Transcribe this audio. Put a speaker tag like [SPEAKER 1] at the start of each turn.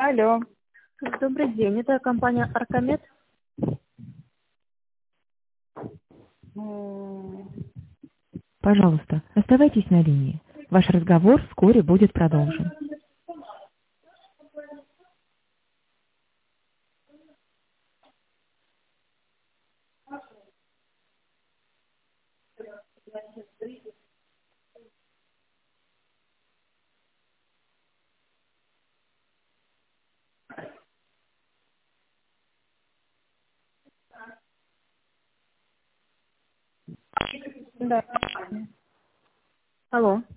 [SPEAKER 1] Алло.
[SPEAKER 2] Добрый день, это компания Аркамед.
[SPEAKER 1] М,
[SPEAKER 3] Пожалуйста, оставайтесь на линии. Ваш разговор вскоре будет продолжен.
[SPEAKER 1] Да.
[SPEAKER 2] Алло.